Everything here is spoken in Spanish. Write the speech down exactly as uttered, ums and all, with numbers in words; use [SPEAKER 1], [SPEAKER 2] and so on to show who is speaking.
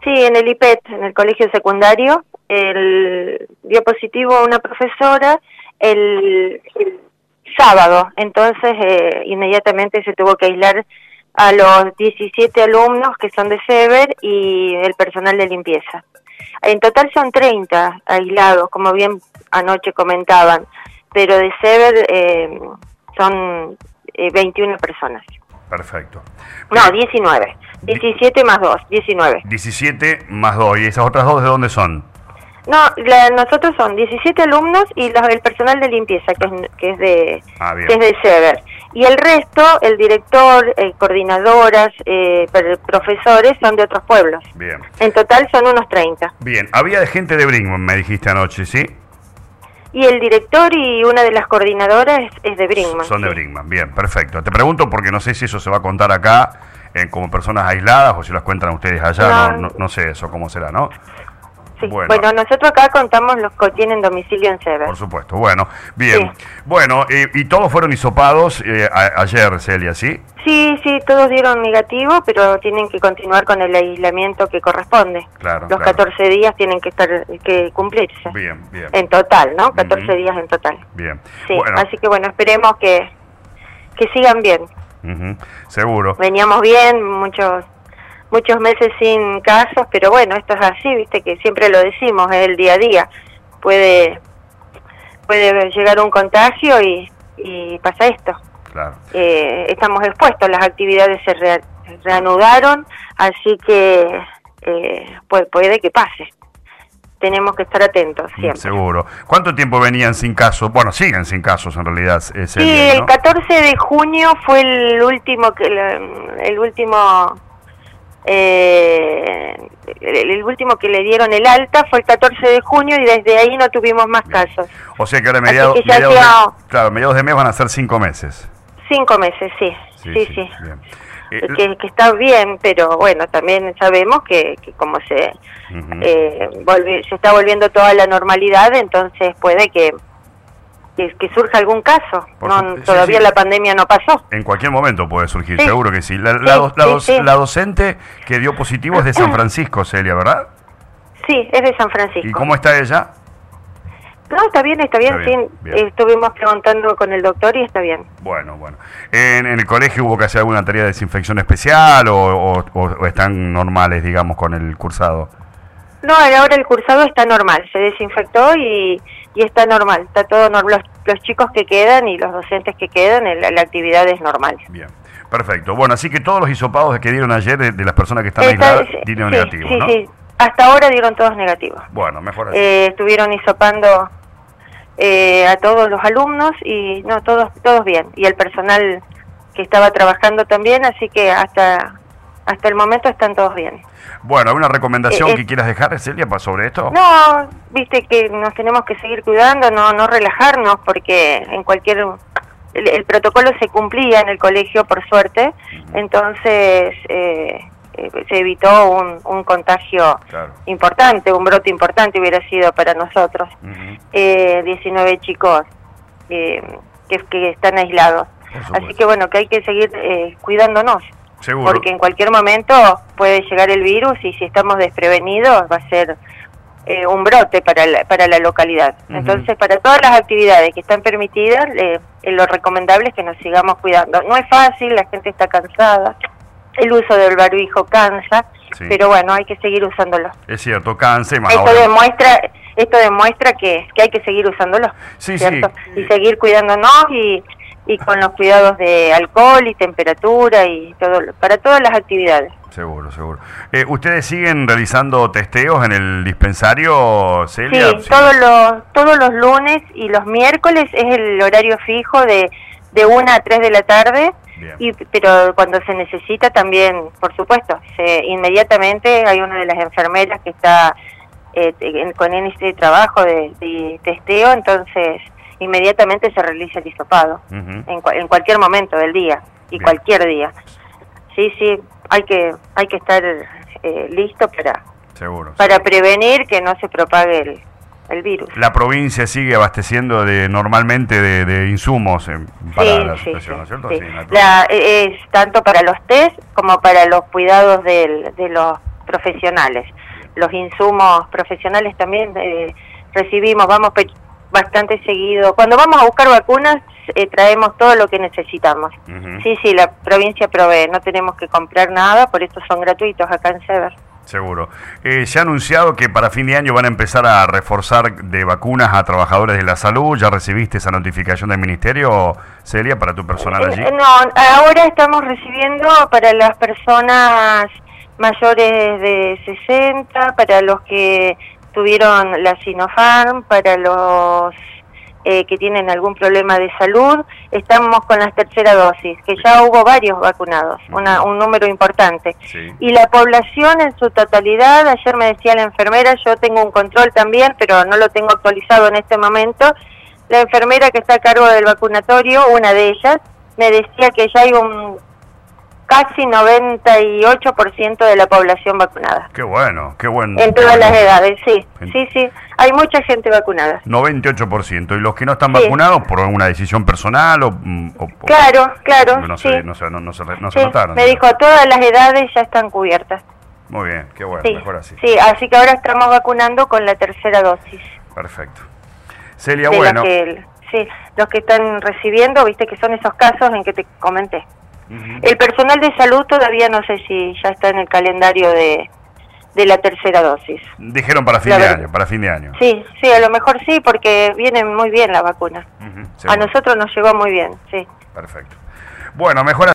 [SPEAKER 1] Sí, en el I P E T, en el colegio secundario, el, dio positivo a una profesora el, el sábado, entonces eh, inmediatamente se tuvo que aislar a los diecisiete alumnos que son de SEBER y el personal de limpieza. En total son treinta aislados, como bien anoche comentaban, pero de SEBER eh, son eh, veintiuna personas.
[SPEAKER 2] Perfecto.
[SPEAKER 1] No, diecinueve. diecisiete más dos, diecinueve.
[SPEAKER 2] diecisiete más dos. ¿Y esas otras dos de dónde son?
[SPEAKER 1] No, la, nosotros son diecisiete alumnos y los, el personal de limpieza, que es, que es de
[SPEAKER 2] ah, bien.
[SPEAKER 1] que es de SEBER. Y el resto, el director, eh, coordinadoras, eh, profesores, son de otros pueblos.
[SPEAKER 2] Bien.
[SPEAKER 1] En total son unos treinta.
[SPEAKER 2] Bien. Había de gente de Brinkman, me dijiste anoche, ¿sí?
[SPEAKER 1] Y el director y una de las coordinadoras es, es de Brinkman.
[SPEAKER 2] Son de
[SPEAKER 1] sí.
[SPEAKER 2] Brinkman, bien, perfecto. Te pregunto porque no sé si eso se va a contar acá eh, como personas aisladas o si las cuentan ustedes allá, no, no, no, no sé eso cómo será, ¿no?
[SPEAKER 1] Sí. Bueno. bueno, nosotros acá contamos los que tienen domicilio en SEBER.
[SPEAKER 2] Por supuesto, bueno, bien.
[SPEAKER 1] Sí.
[SPEAKER 2] Bueno, eh, y todos fueron hisopados eh, a, ayer, Celia, ¿sí?
[SPEAKER 1] Sí, sí, todos dieron negativo, pero tienen que continuar con el aislamiento que corresponde.
[SPEAKER 2] Claro,
[SPEAKER 1] Los
[SPEAKER 2] claro.
[SPEAKER 1] catorce días tienen que estar que cumplirse.
[SPEAKER 2] Bien, bien.
[SPEAKER 1] En total, ¿no? catorce
[SPEAKER 2] uh-huh.
[SPEAKER 1] días en total.
[SPEAKER 2] Bien.
[SPEAKER 1] Sí,
[SPEAKER 2] bueno.
[SPEAKER 1] Así que bueno, esperemos que, que sigan bien.
[SPEAKER 2] Uh-huh. Seguro.
[SPEAKER 1] Veníamos bien, muchos muchos meses sin casos, pero bueno, esto es así, viste, que siempre lo decimos, es el día a día. Puede puede llegar un contagio y, y pasa esto.
[SPEAKER 2] Claro.
[SPEAKER 1] Eh, estamos expuestos, las actividades se re, reanudaron, así que eh, puede, puede que pase. Tenemos que estar atentos siempre.
[SPEAKER 2] Seguro. ¿Cuánto tiempo venían sin casos? Bueno, siguen sin casos en realidad. Es el
[SPEAKER 1] sí,
[SPEAKER 2] día, ¿no?
[SPEAKER 1] El catorce de junio fue el último que el último eh, el, el último que le dieron el alta fue el catorce de junio y desde ahí no tuvimos más
[SPEAKER 2] Bien.
[SPEAKER 1] casos.
[SPEAKER 2] O sea que ahora mediados,
[SPEAKER 1] que
[SPEAKER 2] mediados,
[SPEAKER 1] sea,
[SPEAKER 2] de, claro, mediados de mes van a ser cinco meses.
[SPEAKER 1] Cinco meses, sí, sí, sí. sí.
[SPEAKER 2] Bien. Eh,
[SPEAKER 1] que, que está bien, pero bueno, también sabemos que, que como se
[SPEAKER 2] uh-huh.
[SPEAKER 1] eh, volvi, se está volviendo toda la normalidad, entonces puede que que, que surja algún caso. No,
[SPEAKER 2] sí,
[SPEAKER 1] todavía
[SPEAKER 2] sí.
[SPEAKER 1] la pandemia no pasó.
[SPEAKER 2] En cualquier momento puede surgir,
[SPEAKER 1] sí.
[SPEAKER 2] seguro que sí. La,
[SPEAKER 1] sí,
[SPEAKER 2] la, la,
[SPEAKER 1] sí,
[SPEAKER 2] doc,
[SPEAKER 1] sí.
[SPEAKER 2] la docente que dio positivo es de San Francisco, Celia, ¿verdad?
[SPEAKER 1] Sí, es de San Francisco.
[SPEAKER 2] ¿Y cómo está ella?
[SPEAKER 1] No, está bien, está bien,
[SPEAKER 2] está bien,
[SPEAKER 1] sí.
[SPEAKER 2] bien.
[SPEAKER 1] Estuvimos preguntando con el doctor y está bien.
[SPEAKER 2] Bueno, bueno. ¿En, en el colegio hubo que hacer alguna tarea de desinfección especial o, o, o están normales, digamos, con el cursado?
[SPEAKER 1] No, ahora el cursado está normal, se desinfectó y, y está normal, está todo normal. Los, los chicos que quedan y los docentes que quedan, el, la actividad es normal.
[SPEAKER 2] Bien, perfecto. Bueno, así que todos los hisopados que dieron ayer de, de las personas que están
[SPEAKER 1] está,
[SPEAKER 2] aisladas dieron
[SPEAKER 1] sí,
[SPEAKER 2] negativo,
[SPEAKER 1] sí,
[SPEAKER 2] ¿no?
[SPEAKER 1] Sí, hasta ahora dieron todos negativos.
[SPEAKER 2] Bueno, mejor así.
[SPEAKER 1] Eh, estuvieron hisopando eh, a todos los alumnos y no, todos todos bien. Y el personal que estaba trabajando también, así que hasta hasta el momento están todos bien.
[SPEAKER 2] Bueno, ¿alguna recomendación
[SPEAKER 1] eh,
[SPEAKER 2] que quieras dejar, Celia, sobre esto?
[SPEAKER 1] No, viste que nos tenemos que seguir cuidando, no no relajarnos, porque en cualquier... El, el protocolo se cumplía en el colegio, por suerte, uh-huh. entonces eh, eh, se evitó un, un contagio
[SPEAKER 2] claro.
[SPEAKER 1] importante, un brote importante hubiera sido para nosotros. Uh-huh. eh, diecinueve chicos eh, que, que están aislados. Así que bueno, que hay que seguir eh, cuidándonos.
[SPEAKER 2] Seguro.
[SPEAKER 1] Porque en cualquier momento puede llegar el virus y si estamos desprevenidos va a ser eh, un brote para la, para la localidad. Uh-huh. Entonces, para todas las actividades que están permitidas, eh, eh, lo recomendable es que nos sigamos cuidando. No es fácil, la gente está cansada, el uso del barbijo cansa, sí. pero bueno, hay que seguir usándolo.
[SPEAKER 2] Es cierto, cansa y más
[SPEAKER 1] Esto
[SPEAKER 2] ahora.
[SPEAKER 1] demuestra, esto demuestra que, que hay que seguir usándolo,
[SPEAKER 2] sí,
[SPEAKER 1] ¿cierto?
[SPEAKER 2] Sí.
[SPEAKER 1] Y seguir cuidándonos y... y con los cuidados de alcohol y temperatura y todo, para todas las actividades.
[SPEAKER 2] Seguro, seguro. Eh, ¿Ustedes siguen realizando testeos en el dispensario, Celia?
[SPEAKER 1] Sí, sí. Todos, los, todos los lunes y los miércoles es el horario fijo de, de una a tres de la tarde, y, pero cuando se necesita también, por supuesto, se, inmediatamente hay una de las enfermeras que está eh, en, con este trabajo de, de testeo, entonces... inmediatamente se realiza el hisopado, uh-huh. en, en cualquier momento del día, y Bien. cualquier día. Sí, sí, hay que hay que estar eh, listo para,
[SPEAKER 2] Seguro,
[SPEAKER 1] para
[SPEAKER 2] seguro.
[SPEAKER 1] prevenir que no se propague el, el virus.
[SPEAKER 2] La provincia sigue abasteciendo de normalmente de, de insumos en, para
[SPEAKER 1] sí,
[SPEAKER 2] la
[SPEAKER 1] sí,
[SPEAKER 2] situación,
[SPEAKER 1] sí,
[SPEAKER 2] ¿no es cierto?
[SPEAKER 1] Sí.
[SPEAKER 2] Sí, no
[SPEAKER 1] la, es tanto para los test como para los cuidados del, de los profesionales. Los insumos profesionales también eh, recibimos, vamos bastante seguido. Cuando vamos a buscar vacunas, eh, traemos todo lo que necesitamos. Uh-huh. Sí, sí, la provincia provee, no tenemos que comprar nada, por eso son gratuitos acá en Sever.
[SPEAKER 2] Seguro. Eh, se ha anunciado que para fin de año van a empezar a reforzar de vacunas a trabajadores de la salud. ¿Ya recibiste esa notificación del Ministerio, Celia, para tu personal allí?
[SPEAKER 1] Eh, no, ahora estamos recibiendo para las personas mayores de sesenta, para los que tuvieron la Sinopharm, para los eh, que tienen algún problema de salud. Estamos con las terceras dosis, que ya hubo varios vacunados, una, un número importante. Sí. Y la población en su totalidad, ayer me decía la enfermera, yo tengo un control también, pero no lo tengo actualizado en este momento, la enfermera que está a cargo del vacunatorio, una de ellas, me decía que ya hay un casi noventa y ocho por ciento de la población vacunada.
[SPEAKER 2] Qué bueno, qué bueno.
[SPEAKER 1] En todas
[SPEAKER 2] bueno.
[SPEAKER 1] las edades, sí, en... sí, sí. Hay mucha gente vacunada.
[SPEAKER 2] noventa y ocho por ciento. ¿Y los que no están sí. vacunados por una decisión personal o...? o
[SPEAKER 1] claro, claro,
[SPEAKER 2] no
[SPEAKER 1] sí.
[SPEAKER 2] Se, no se, no, no se, no
[SPEAKER 1] sí.
[SPEAKER 2] se notaron.
[SPEAKER 1] Me dijo, todas las edades ya están cubiertas.
[SPEAKER 2] Muy bien, qué bueno,
[SPEAKER 1] sí.
[SPEAKER 2] mejor así.
[SPEAKER 1] Sí, así que ahora estamos vacunando con la tercera dosis.
[SPEAKER 2] Perfecto. Celia,
[SPEAKER 1] de
[SPEAKER 2] bueno...
[SPEAKER 1] Los que, sí, los que están recibiendo, viste que son esos casos en que te comenté. Uh-huh. El personal de salud todavía no sé si ya está en el calendario de, de la tercera dosis.
[SPEAKER 2] Dijeron para fin la de verdad. año, para fin de año.
[SPEAKER 1] Sí, sí, a lo mejor sí, porque viene muy bien la vacuna. Uh-huh, a nosotros nos llegó muy bien, sí.
[SPEAKER 2] Perfecto. Bueno, mejor